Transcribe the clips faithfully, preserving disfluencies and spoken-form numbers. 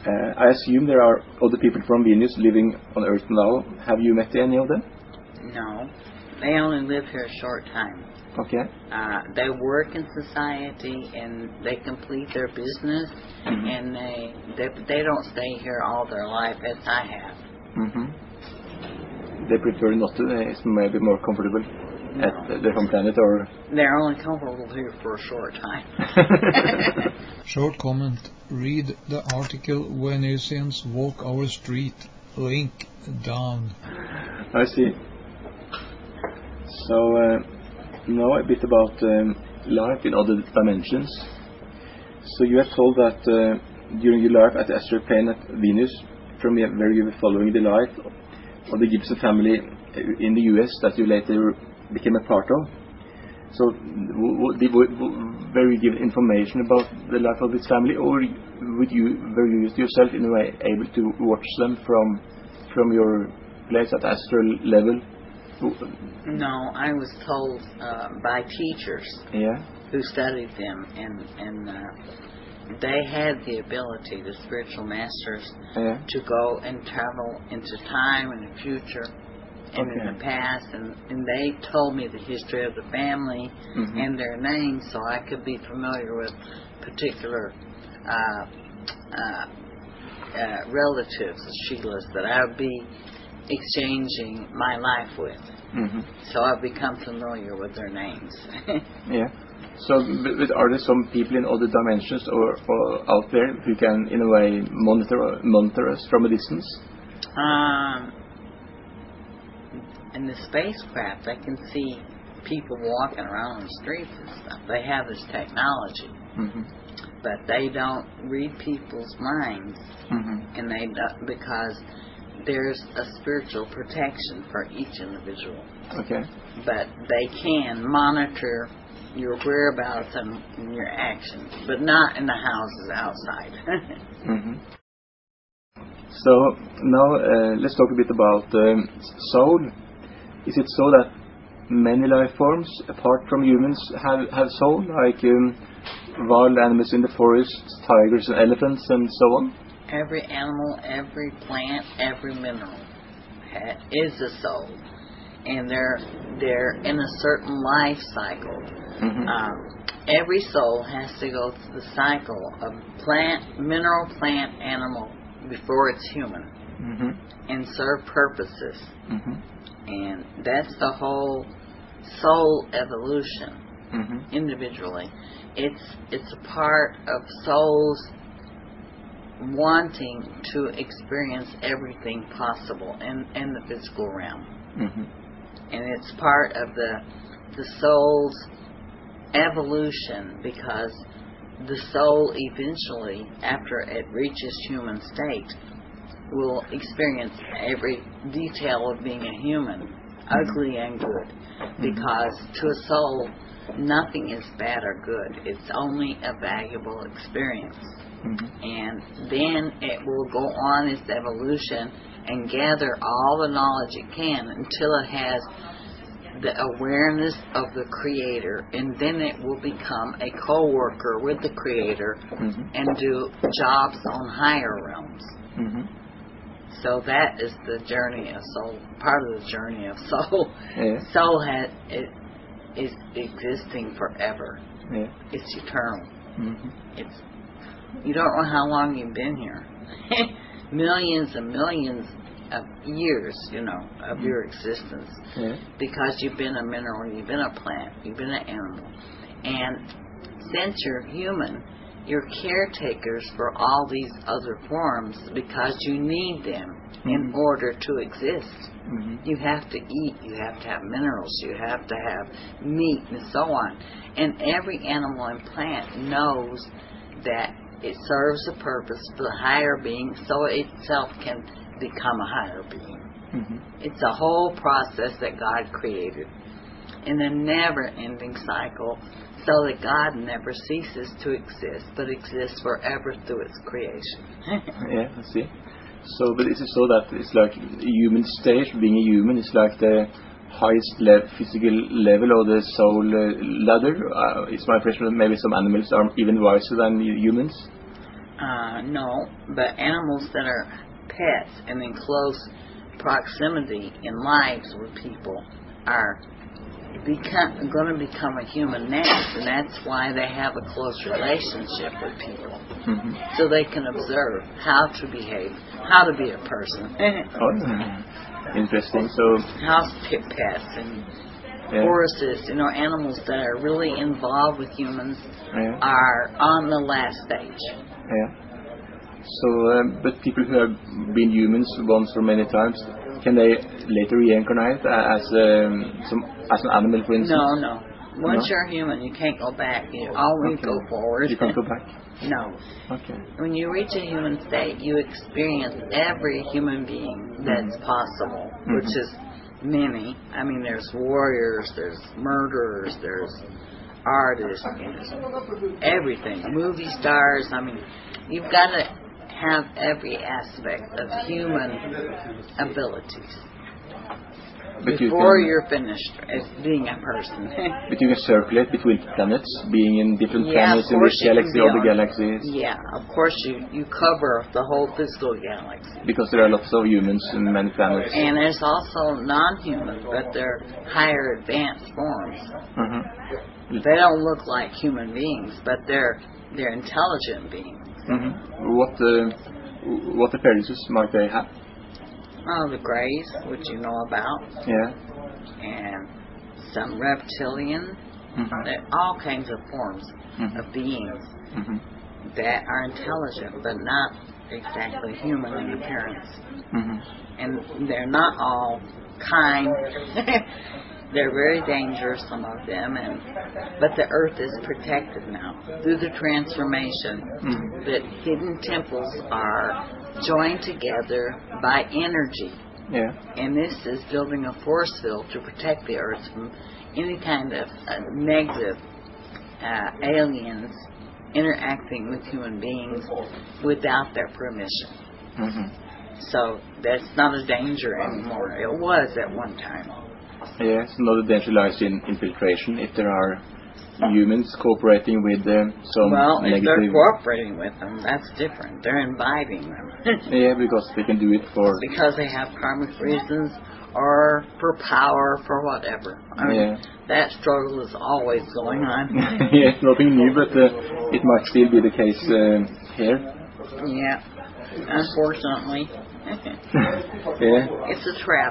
Uh, I assume there are other people from Venus living on Earth now. Have you met any of them? No. They only live here a short time. Okay. Uh, they work in society and they complete their business, mm-hmm. and they, they they don't stay here all their life as I have. Mm-hmm. They prefer not to. It's maybe more comfortable no. at their home planet, or they're only comfortable here for a short time. Short comment. Read the article Venusians Walk Our Street. Link down. I see. So. Uh, Now a bit about um, life in other dimensions. So you have told that uh, during your life at the astral plane at Venus, from where you were following the life of the Gibson family in the U S that you later became a part of. So w- w- did, w- were you given information about the life of this family, or would you, were you yourself in a way able to watch them from from your place at astral level? No, I was told uh, by teachers yeah. who studied them, and and uh, they had the ability, the spiritual masters, yeah. to go and travel into time and the future and okay. in the past, and, and they told me the history of the family mm-hmm. and their names, so I could be familiar with particular uh, uh, uh, relatives of Sheila's that I would be exchanging my life with. Mm-hmm. So I've become familiar with their names. yeah. So but are there some people in other dimensions or, or out there who can in a way monitor monitor us from a distance? Um, in the spacecraft I can see people walking around the streets and stuff. They have this technology. Mm-hmm. But they don't read people's minds. Mm-hmm. And they don't, because there's a spiritual protection for each individual. Okay. But they can monitor your whereabouts and, and your actions, but not in the houses outside. mm-hmm. So now uh, let's talk a bit about um, soul. Is it so that many life forms apart from humans have, have soul, like um, wild animals in the forest, tigers and elephants and so on? Every animal, every plant, every mineral ha- is a soul, and they're they're in a certain life cycle. Mm-hmm. Um, every soul has to go through the cycle of plant, mineral, plant, animal before it's human, mm-hmm. and serve purposes. Mm-hmm. And that's the whole soul evolution. Mm-hmm. Individually, it's it's a part of souls wanting to experience everything possible in, in the physical realm. Mm-hmm. And it's part of the the soul's evolution, because the soul eventually, after it reaches human state, will experience every detail of being a human, mm-hmm. ugly and good. Mm-hmm. Because to a soul, nothing is bad or good. It's only a valuable experience. Mm-hmm. And then it will go on its evolution and gather all the knowledge it can until it has the awareness of the Creator, and then it will become a co-worker with the Creator, mm-hmm. and do jobs on higher realms. Mm-hmm. So that is the journey of soul, part of the journey of soul. Yeah. Soul has, it is existing forever. Yeah. It's eternal. Mm-hmm. It's You don't know how long you've been here. Millions and millions of years, you know, of your existence. Yeah. Because you've been a mineral, you've been a plant, you've been an animal. And since you're human, you're caretakers for all these other forms because you need them, mm-hmm. in order to exist. Mm-hmm. You have to eat, you have to have minerals, you have to have meat and so on. And every animal and plant knows that it serves a purpose for the higher being, so it itself can become a higher being. Mm-hmm. It's a whole process that God created in a never-ending cycle, so that God never ceases to exist, but exists forever through its creation. Yeah, I see. So, but is it so that it's like human stage, being a human is like the highest le- physical level of the soul uh, ladder? Uh, it's my impression that maybe some animals are even wiser than humans. Uh, no, but animals that are pets and in close proximity in lives with people are become going to become a human next, and that's why they have a close relationship with people, Mm-hmm. so they can observe how to behave, how to be a person. Oh, interesting. So, House pet pets and yeah. horses, you know, animals that are really involved with humans Yeah. are on the last stage. Yeah. So, um, but people who have been humans once or many times, can they later reincarnate as um, some as an animal, for instance? No, no. Once No? you're human, you can't go back. You always Okay. go forward. You can't go back. No. Okay. When you reach a human state, you experience every human being that's possible, Mhm. which is many. I mean, there's warriors, there's murderers, there's artists, there's everything. Movie stars. I mean, you've got to have every aspect of human abilities But you before can, you're finished as being a person. but you can circulate between planets, being in different Yeah, planets of in course this you can galaxy be or the on- galaxies, Yeah, of course you, you cover the whole physical galaxy. because there are lots of humans in many planets. And there's also non-human, but they're higher advanced forms. Mhm. They don't look like human beings, but they're they're intelligent beings. Mhm. What uh, what appearances might they have? Oh, the Greys, which you know about, Yeah. and some reptilian, Mhm. they're all kinds of forms Mhm. of beings Mhm. that are intelligent, but not exactly human in appearance. Mhm. And they're not all kind. They're very dangerous, some of them, and but the earth is protected now through the transformation. Mhm. That hidden temples are joined together by energy, Yeah. and this is building a force field to protect the earth from any kind of uh, negative uh, aliens interacting with human beings without their permission. Mhm. So that's not a danger anymore. It was at one time. Yes, another danger lies in infiltration. If there are humans cooperating with uh, some Well, if they're negative, cooperating with them, that's different. They're inviting them. yeah, because they can do it for Because they have karmic reasons or for power, for whatever. I mean, Yeah. that struggle is always going on. yes, nothing new, but uh, it might still be the case uh, here. Yeah, unfortunately. Yeah. It's a trap.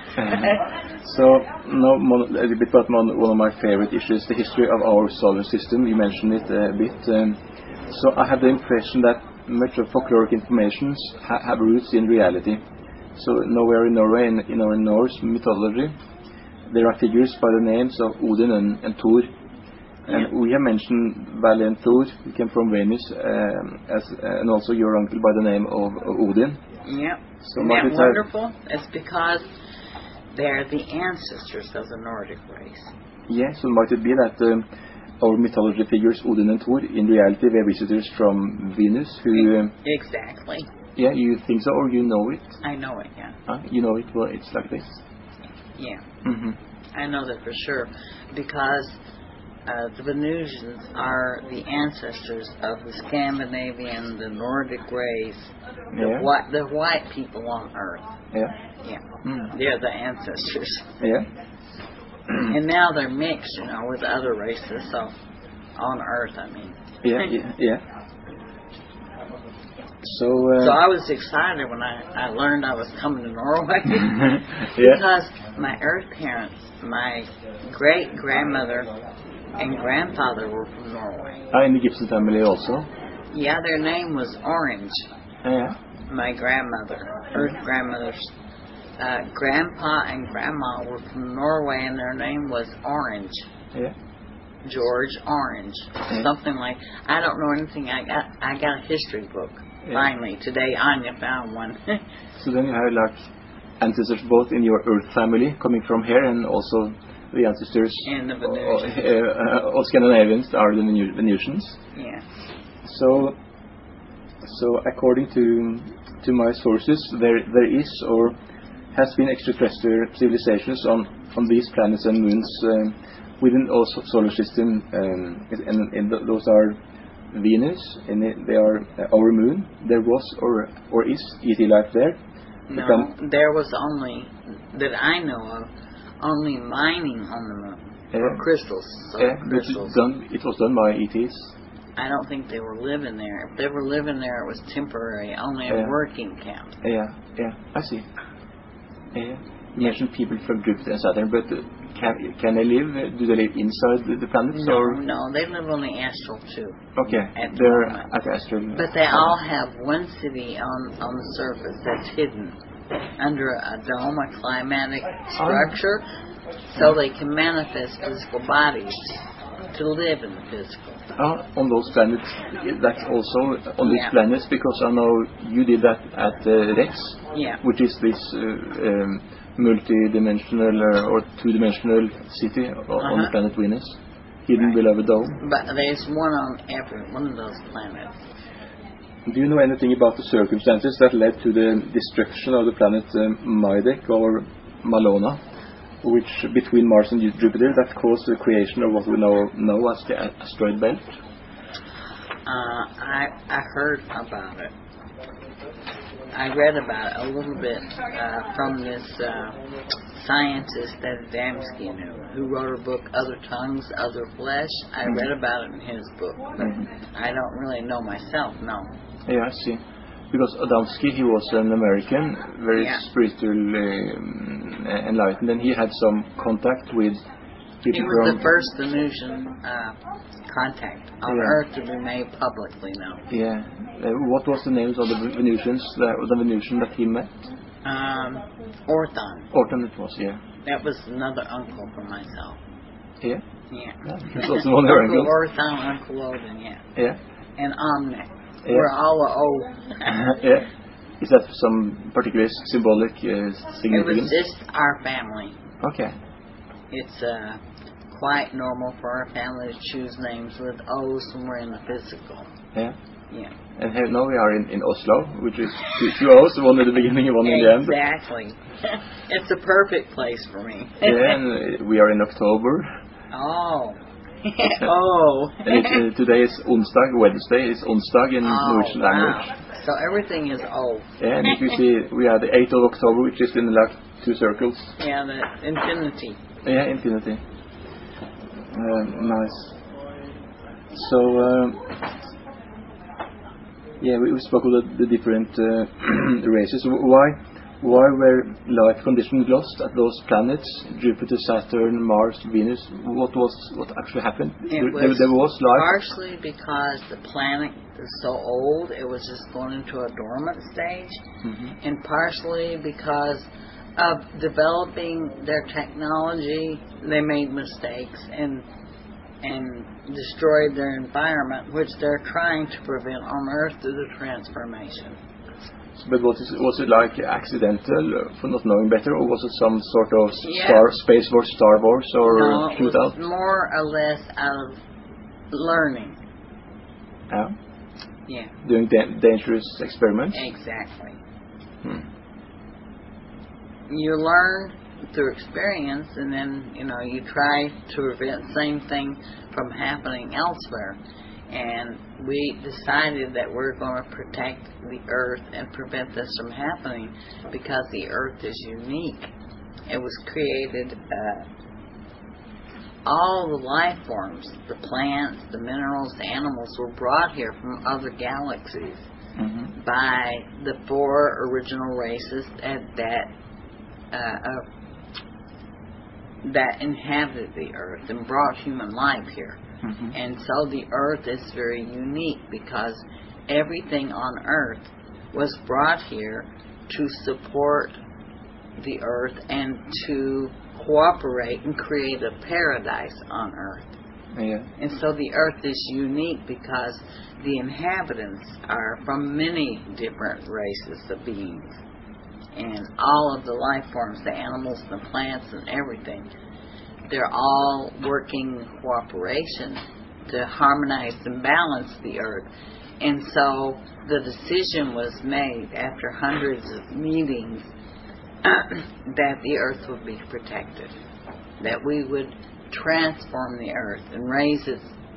So now mon- a little bit about mon- one of my favorite issues, the history of our solar system. You mentioned it a bit. Um, so I have the impression that much of folkloric information ha- have roots in reality. So nowhere in Norway, in, in our Norse mythology, there are figures by the names of Odin and, and Thor. And Yeah. we have mentioned Val and Thor, who came from Venus, um, as, uh, and also your uncle by the name of, of Odin. Yep. So Isn't might that it have- wonderful? It's because they're the ancestors of the Nordic race. Yeah, so might it be that um, our mythology figures Odin and Thor in reality were visitors from Venus who, um, Exactly. yeah, you think so or you know it? I know it, yeah. Huh? You know it, well, it's like this. Yeah. Mm-hmm. I know that for sure. Because uh, the Venusians are the ancestors of the Scandinavian, the Nordic race, the, Yeah. white, the white people on Earth. Yeah. Yeah. Mm. They're the ancestors. Yeah. And now they're mixed, you know, with other races, so on Earth, I mean. yeah, yeah, yeah. So, uh, So I was excited when I, I learned I was coming to Norway. yeah. Because my Earth parents, my great grandmother and grandfather were from Norway. Ah, in the Gibson family also. Yeah, their name was Orange. Yeah. My grandmother, Earth grandmother's uh, grandpa and grandma were from Norway, and their name was Orange. Yeah. George Orange, Yeah. something like. I don't know anything. I got I got a history book. Yeah. Finally, today Anya found one. So then you have like ancestors both in your Earth family coming from here, and also the ancestors And the of, Venusians. uh, of Scandinavians are the Venu- Venusians. Yeah. So, so according to to my sources, there there is or has been extraterrestrial civilizations on on these planets and moons um, within our so- solar system, um, and, and th- those are Venus, and it, they are uh, our moon. There was or or is E T life there? No, Then, there was only, that I know of, only mining on the moon. Yeah. Or crystals. So yeah, but crystals. it, done, it was done by E Ts. I don't think they were living there. If they were living there, it was temporary, only a Yeah. working camp. Yeah, yeah, I see. Yeah. You mentioned people from Jupiter and Saturn, but uh, can can they live? uh, Do they live inside the, the planets? No, or? no, they live on the astral too. Okay, At the they're moment. at the astral. But they all have one city on, on the surface that's hidden under a dome, a climatic structure, so they can manifest physical bodies to live in the physical. Ah, on those planets, that's also on these Yeah. planets, because I know you did that at uh, Rex, Yeah. which is this uh, um, multi-dimensional uh, or two-dimensional city o- on the Uh-huh. planet Venus, hidden Right. below a dome. But there's one on every one of those planets. Do you know anything about the circumstances that led to the destruction of the planet um, Maideck or Malona, which between Mars and Jupiter, that caused the creation of what we now know as the asteroid belt? Uh, I I heard about it. I read about it a little bit uh, from this uh, scientist that Adamski knew, who wrote a book, Other Tongues, Other Flesh. I Mhm. read about it in his book, but Mhm. I don't really know myself, no. Yeah, I see. Because Adamski, he was an American, very Yeah. spiritually um, enlightened, and he had some contact with He people was from... the first Venusian uh, contact on Yeah. Earth to be made publicly known. Yeah. Uh, what was the names of the Venusians, the, the Venusian that he met? Um, Orthon. Orton it was, yeah. That was another uncle for myself. Yeah? Yeah. Yeah, that's also one of your Uncle uncles. Orthon, Uncle Odin, yeah. Yeah. And Omnic. Yeah. We're all a O. Yeah. Is that some particular symbolic uh, It was significance? just our family. Okay. It's uh, quite normal for our family to choose names with O somewhere in the physical. Yeah. Yeah. And here now we are in, in Oslo, which is two, two O's, one at the beginning and one in the end. Exactly. It's a perfect place for me. Yeah, and uh, we are in October. Oh. Oh. And it's, uh, today is Onsdag, Wednesday is Onsdag in Oh, Norwegian wow. language. So everything is O. Yeah, and if you see, we are the eighth of October, which is in the last two circles. Yeah, the infinity. Yeah, infinity. Uh, nice. So, um, yeah, we, we spoke about the, the different uh, races. Why, why were life conditions lost at those planets? Jupiter, Saturn, Mars, Venus. What was what actually happened? It there, was there was life. partially because the planet is so old, it was just going into a dormant stage, Mhm. and partially because of developing their technology, they made mistakes and and destroyed their environment, which they're trying to prevent on Earth through the transformation. But what is, was it like accidental uh, for not knowing better, or was it some sort of Yeah. star, space wars, Star Wars, or No, it was shootout? more or less out of learning. Yeah, Yeah, doing da- dangerous experiments. exactly. Hmm. You learn through experience, and then you know you try to prevent the same thing from happening elsewhere. And we decided that we're going to protect the Earth and prevent this from happening because the Earth is unique. It was created. Uh, all the life forms, the plants, the minerals, the animals, were brought here from other galaxies Mhm. by the four original races that that, uh, uh, that inhabited the Earth and brought human life here. Mhm. And so the Earth is very unique because everything on Earth was brought here to support the Earth and to cooperate and create a paradise on Earth. Yeah. And so the Earth is unique because the inhabitants are from many different races of beings. And all of the life forms, the animals, the plants, and everything, they're all working in cooperation to harmonize and balance the Earth. And so the decision was made after hundreds of meetings that the Earth would be protected, that we would transform the Earth and raise it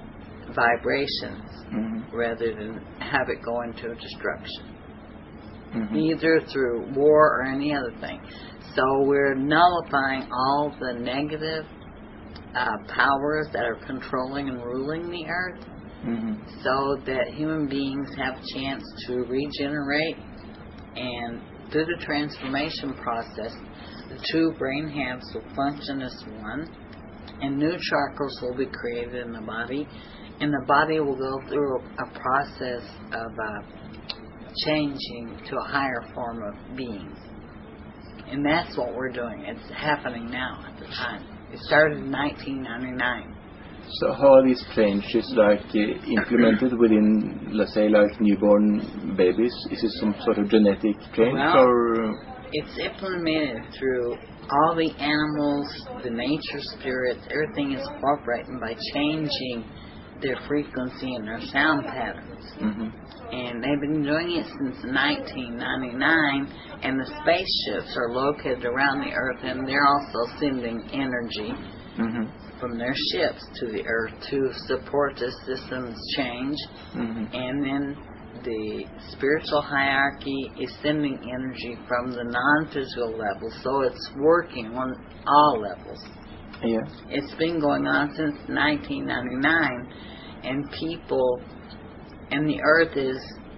vibrations Mm-hmm. rather than have it go into destruction, Mm-hmm. either through war or any other thing. So we're nullifying all the negative uh, powers that are controlling and ruling the earth, Mm-hmm. so that human beings have a chance to regenerate, and through the transformation process, the two brain halves will function as one, and new chakras will be created in the body, and the body will go through a, a process of uh, changing to a higher form of being. And that's what we're doing. It's happening now at the time. It started in nineteen ninety-nine. So how are these changes like uh, implemented within, let's say, like newborn babies? Is it some sort of genetic change, Well, or? It's implemented through all the animals, the nature spirits. Everything is cooperating by changing their frequency and their sound patterns. Mm-hmm. And they've been doing it since nineteen ninety-nine, and the spaceships are located around the Earth, and they're also sending energy Mm-hmm. from their ships to the Earth to support the system's change. Mm-hmm. And then the spiritual hierarchy is sending energy from the non-physical level, so it's working on all levels. Yeah. It's been going on since nineteen ninety-nine, and people, and the Earth is,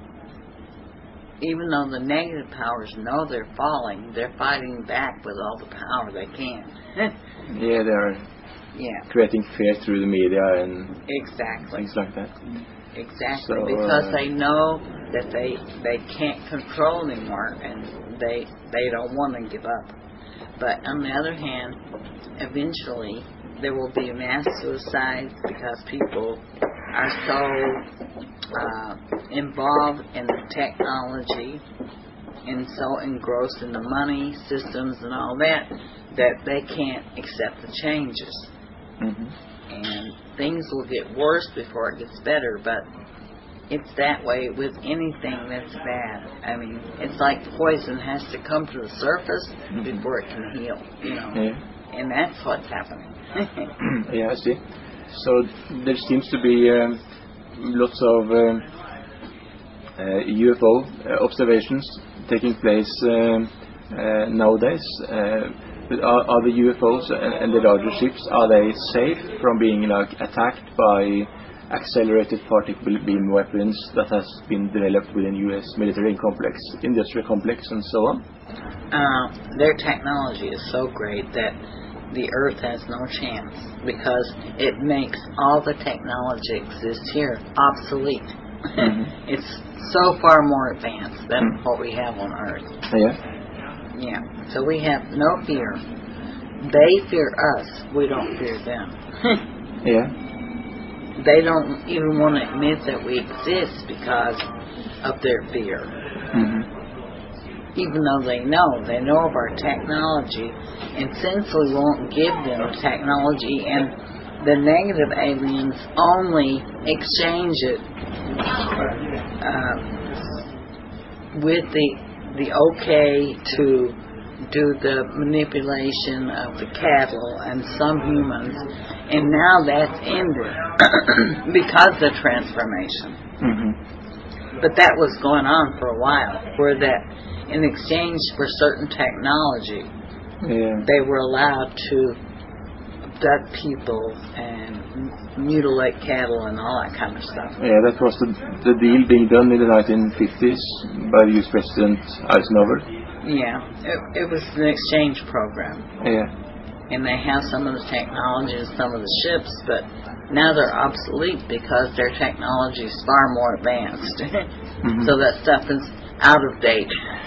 even though the negative powers know they're falling, they're fighting back with all the power they can. Yeah, they're Yeah, creating fear through the media and exactly. things like that. Exactly, So, because uh, they know that they they can't control anymore, and they they don't want to give up. But on the other hand, eventually there will be mass suicides because people are so uh, involved in the technology and so engrossed in the money systems and all that that they can't accept the changes. Mm-hmm. And things will get worse before it gets better, but it's that way with anything that's bad. I mean, it's like poison has to come to the surface Mm-hmm. before it can heal, you know. Yeah. And that's what's happening. Yeah, I see. So there seems to be um, lots of um, uh, U F O uh, observations taking place um, uh, nowadays. Uh, but are, are the U F Os and, and the larger ships, are they safe from being like attacked by accelerated particle beam weapons that has been developed within U S military complex, industrial complex, and so on? Uh, their technology is so great that the Earth has no chance, because it makes all the technology exist here obsolete. Mm-hmm. It's so far more advanced than Mm. what we have on Earth. Yeah. Yeah. So we have no fear. They fear us. We don't fear them. Yeah. They don't even want to admit that we exist because of their fear. Mm-hmm. Even though they know, they know of our technology, and since we won't give them the technology, and the negative aliens only exchange it uh, with the the okay to do the manipulation of the cattle and some humans, and now that's ended because of transformation. Mm-hmm. But that was going on for a while, where that in exchange for certain technology, Yeah. they were allowed to abduct people and m- mutilate cattle and all that kind of stuff. Yeah, that was the, the deal being done in the nineteen fifties by U S President Eisenhower. Yeah, it, it was an exchange program. Yeah. And they have some of the technology and some of the ships, but now they're obsolete because their technology is far more advanced. Mm-hmm. So that stuff is out of date.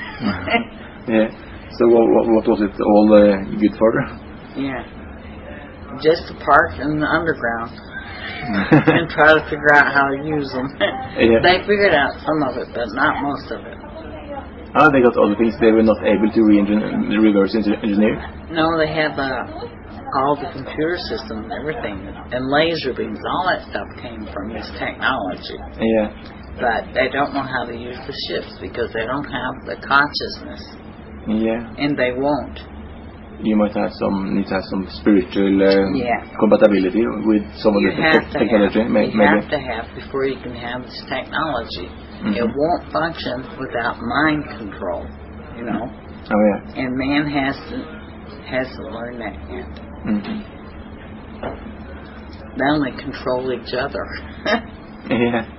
Yeah. So what, what, what was it all uh, good for? Yeah. Just to park in the underground and try to figure out how to use them. Yeah. They figured out some of it, but not most of it. Ah, they got other things they were not able to re-engine, reverse engineer. No, they have uh, all the computer systems and everything, and laser beams, all that stuff came from this technology. Yeah. But they don't know how to use the ships because they don't have the consciousness, Yeah. and they won't. you might have some need to have some spiritual uh, yeah. compatibility with some you of the have te- technology. To have, May- you maybe. have to have before you can have this technology. Mm-hmm. It won't function without mind control, you know. Oh yeah. And man has to has to learn that yet. Mm-hmm. They only control each other. Yeah.